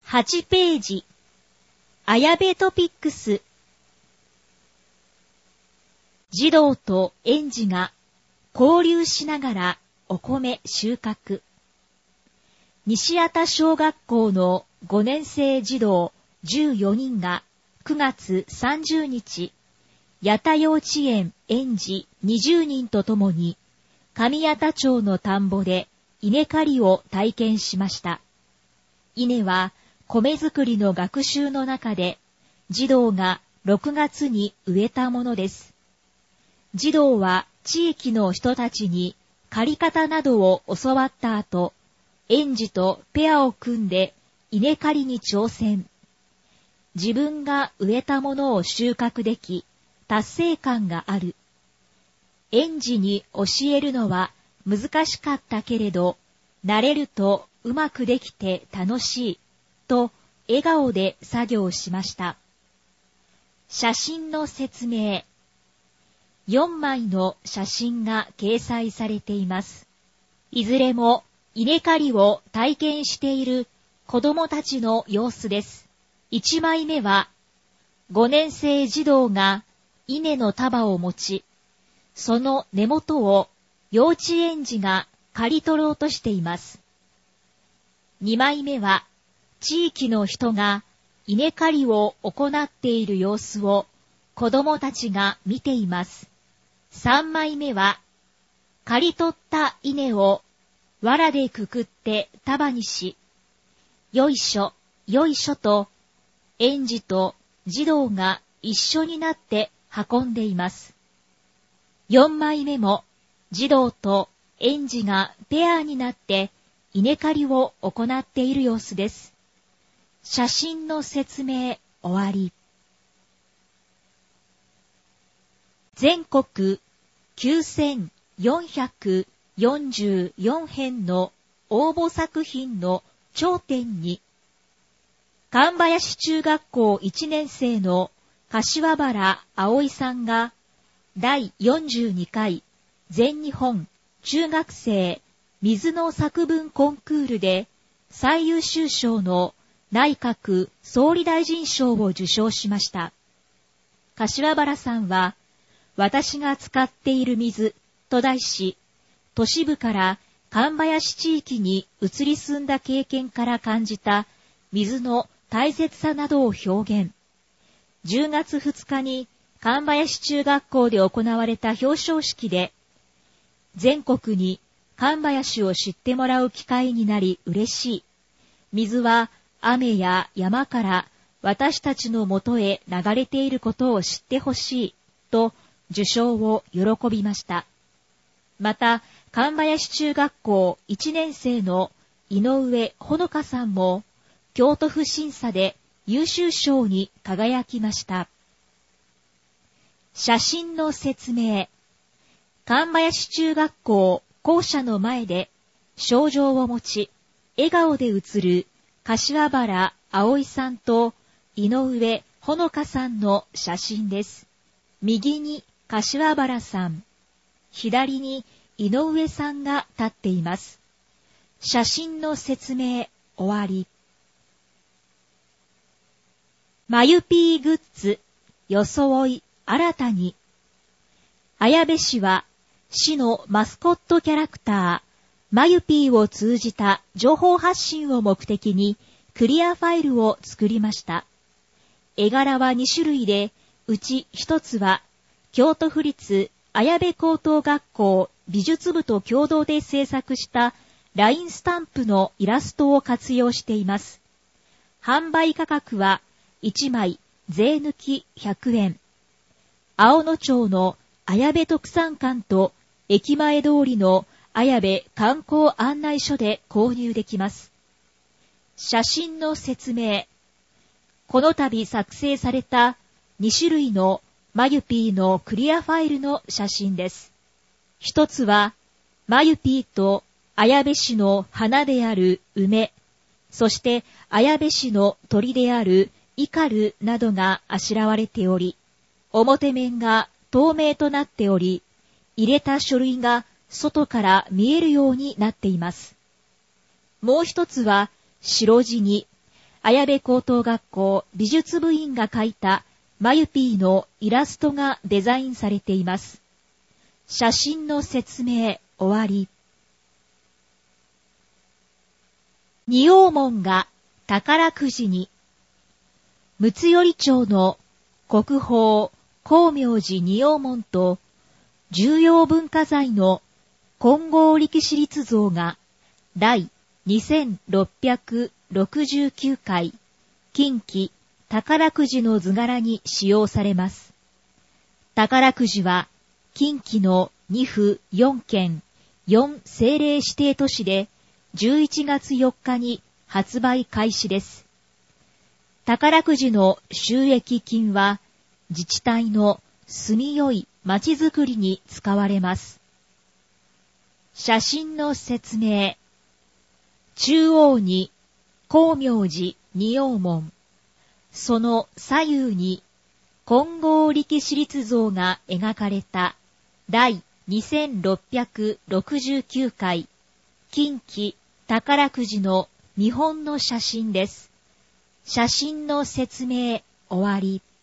8ページ、綾部トピックス。児童と園児が交流しながらお米収穫。西畑小学校の5年生児童14人が9月30日、八田幼稚園園児20人とともに、上八田町の田んぼで稲刈りを体験しました。稲は米作りの学習の中で、児童が6月に植えたものです。児童は地域の人たちに刈り方などを教わった後、園児とペアを組んで稲刈りに挑戦。自分が植えたものを収穫でき、達成感がある。園児に教えるのは難しかったけれど、慣れるとうまくできて楽しい、と笑顔で作業しました。写真の説明。4枚の写真が掲載されています。いずれも稲刈りを体験している子供たちの様子です。1枚目は5年生児童が稲の束を持ち、その根元を幼稚園児が刈り取ろうとしています。2枚目は地域の人が稲刈りを行っている様子を子供たちが見ています。3枚目は刈り取った稲を藁でくくって束にし、よいしょ、よいしょと園児と児童が一緒になって運んでいます。4枚目も児童と園児がペアになって稲刈りを行っている様子です。写真の説明終わり。全国9444編の応募作品の頂点に、神林中学校1年生の柏原葵さんが第42回全日本中学生水の作文コンクールで最優秀賞の内閣総理大臣賞を受賞しました。柏原さんは、私が使っている水と題し、都市部から神林地域に移り住んだ経験から感じた水の大切さなどを表現。10月2日に神林中学校で行われた表彰式で、全国に神林を知ってもらう機会になり嬉しい。水は雨や山から私たちのもとへ流れていることを知ってほしい、と受賞を喜びました。また、神林中学校1年生の井上ほのかさんも、京都府審査で優秀賞に輝きました。写真の説明。神林中学校校舎の前で、賞状を持ち、笑顔で写る柏原葵さんと井上ほのかさんの写真です。右に柏原さん、左に井上さんが立っています。写真の説明終わり。まゆぴーグッズ、装い新たに。綾部市は市のマスコットキャラクター、まゆぴーを通じた情報発信を目的にクリアファイルを作りました。絵柄は2種類で、うち1つは京都府立綾部高等学校美術部と共同で制作したラインスタンプのイラストを活用しています。販売価格は1枚税抜き100円。青野町の綾部特産館と駅前通りの綾部観光案内所で購入できます。写真の説明。この度作成された2種類のまゆぴーのクリアファイルの写真です。一つは、まゆぴーと綾部市の花である梅、そして綾部市の鳥であるイカルなどがあしらわれており、表面が透明となっており、入れた書類が外から見えるようになっています。もう一つは白地に綾部高等学校美術部員が描いたマユピーのイラストがデザインされています。写真の説明終わり。仁王門が宝くじに。睦頼町の国宝光明寺仁王門と重要文化財の金剛力士立像が第2669回近畿宝くじの図柄に使用されます。宝くじは近畿の2府4県4政令指定都市で11月4日に発売開始です。宝くじの収益金は自治体の住みよいまちづくりに使われます。写真の説明。中央に光明寺仁王門、その左右に金剛力士立像が描かれた第2669回近畿宝くじの見本の写真です。写真の説明終わり。